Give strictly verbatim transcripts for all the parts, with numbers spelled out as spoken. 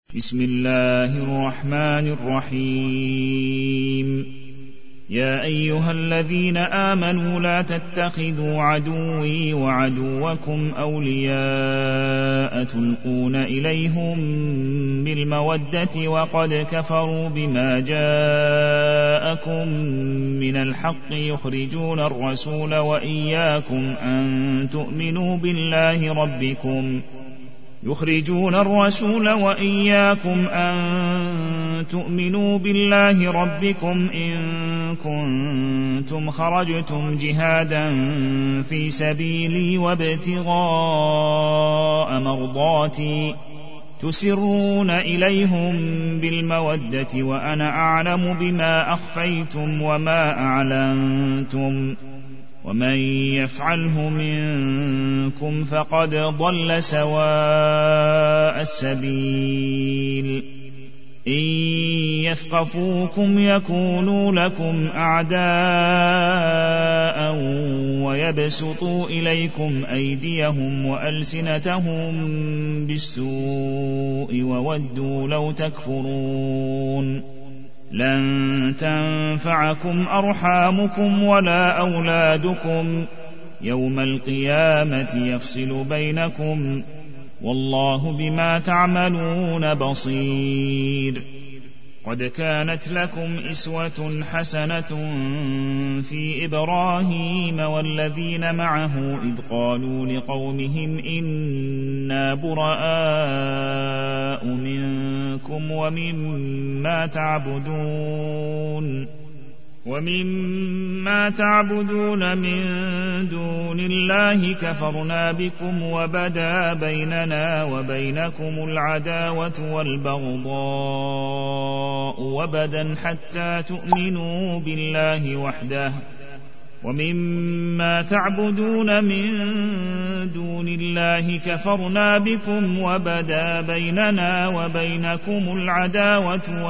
بسم الله الرحمن الرحيم يا أيها الذين آمنوا لا تتخذوا عدوي وعدوكم أولياء تلقون إليهم بالمودة وقد كفروا بما جاءكم من الحق يخرجون الرسول وإياكم أن تؤمنوا بالله ربكم يخرجون الرسول وإياكم أن تؤمنوا بالله ربكم إن كنتم خرجتم جهادا في سبيلي وابتغاء مرضاتي تسرون إليهم بالمودة وأنا أعلم بما أخفيتم وما أعلنتم ومن يفعله منكم فقد ضل سواء السبيل إن يثقفوكم يكونوا لكم أعداء ويبسطوا إليكم أيديهم وألسنتهم بالسوء وودوا لو تكفرون لن تنفعكم أرحامكم ولا أولادكم يوم القيامة يفصل بينكم والله بما تعملون بصير قد كانت لكم أسوة حسنة في إبراهيم والذين معه إذ قالوا لقومهم إنا براء منكم ومما تعبدون ومما تعبدون من دون الله كفرنا بكم وبدا بيننا وبينكم العداوة والبغضاء وبدا حتى تؤمنوا بالله وحده ومما تعبدون من دون الله كفرنا بكم وبدا بيننا وبينكم العداوة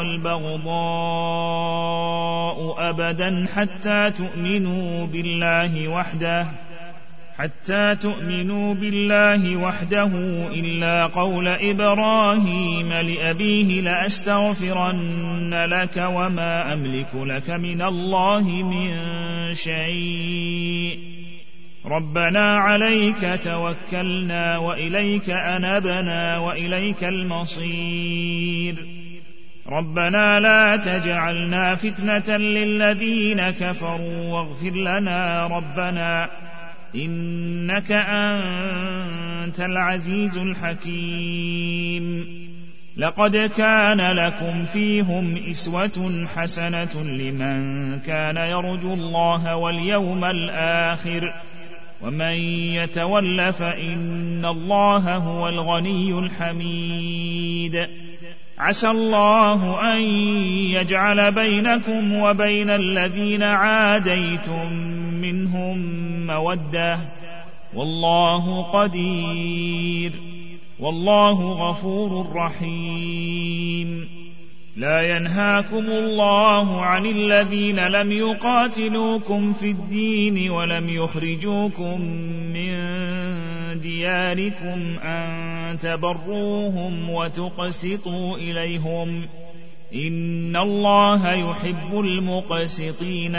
والبغضاء أبدا حتى تؤمنوا بالله وحده حتى تؤمنوا بالله وحده إلا قول إبراهيم لأبيه لأستغفرن لك وما أملك لك من الله من شيء ربنا عليك توكلنا وإليك أنبنا وإليك المصير ربنا لا تجعلنا فتنة للذين كفروا واغفر لنا ربنا إنك أنت العزيز الحكيم لقد كان لكم فيهم أسوة حسنة لمن كان يرجو الله واليوم الآخر ومن يتول فإن الله هو الغني الحميد عسى الله أن يجعل بينكم وبين الذين عاديتم منهم مودة والله قدير والله غفور رحيم لا ينهاكم الله عن الذين لم يقاتلوكم في الدين ولم يخرجوكم من دياركم أن تبروهم وتقسطوا إليهم إن الله يحب المقسطين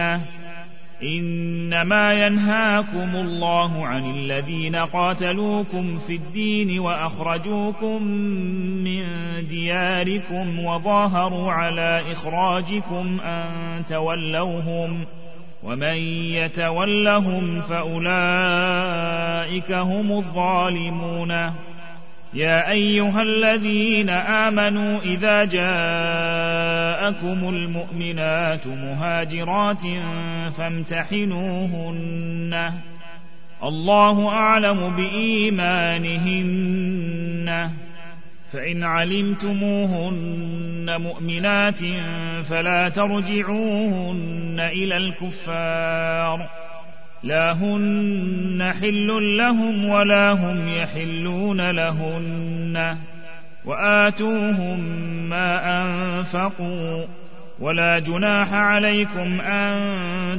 إنما ينهاكم الله عن الذين قاتلوكم في الدين وأخرجوكم من دياركم وظاهروا على إخراجكم أن تولوهم ومن يتولهم فأولئك هم الظالمون يا أيها الذين آمنوا إذا جاءكم المؤمنات مهاجرات فامتحنوهن الله أعلم بإيمانهن فإن علمتموهن مؤمنات فلا ترجعوهن إلى الكفار لا هن حل لهم ولا هم يحلون لهن وآتوهم ما أنفقوا ولا جناح عليكم أن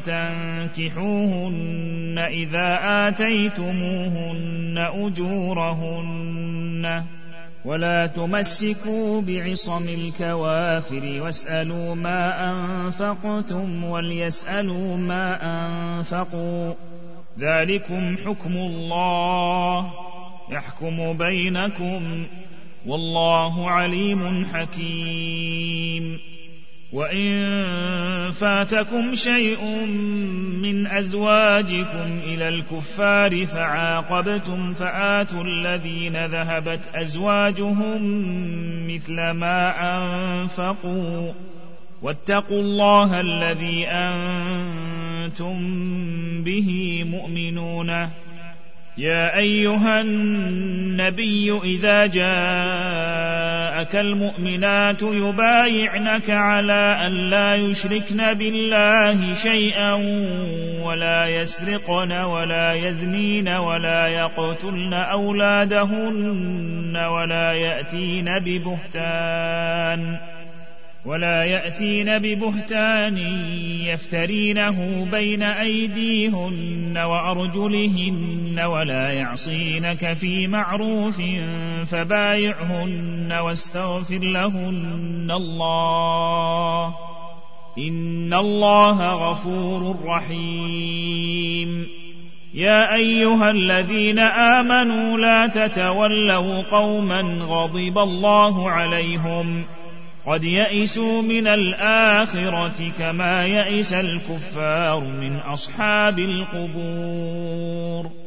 تنكحوهن إذا آتيتموهن أجورهن ولا تمسكوا بعصم الكوافر واسألوا ما أنفقتم وليسألوا ما أنفقوا، ذلكم حكم الله يحكم بينكم، والله عليم حكيم. وإن فاتكم شيء من أزواجكم إلى الكفار فعاقبتم فآتوا الذين ذهبت أزواجهم مثل ما أنفقوا، واتقوا الله الذي أنتم به مؤمنون. يا أيها النبي إذا جاءك المؤمنات يبايعنك على أن لا يشركن بالله شيئا ولا يسرقن ولا يزنين ولا يقتلن أولادهن ولا يأتين ببهتان ولا يأتين ببهتان يفترينه بين أيديهن وأرجلهن ولا يعصينك في معروف فبايعهن واستغفر لهن الله، إن الله غفور رحيم. يا أيها الذين آمنوا لا تتولوا قوما غضب الله عليهم قد يئسوا من الآخرة كما يئس الكفار من أصحاب القبور.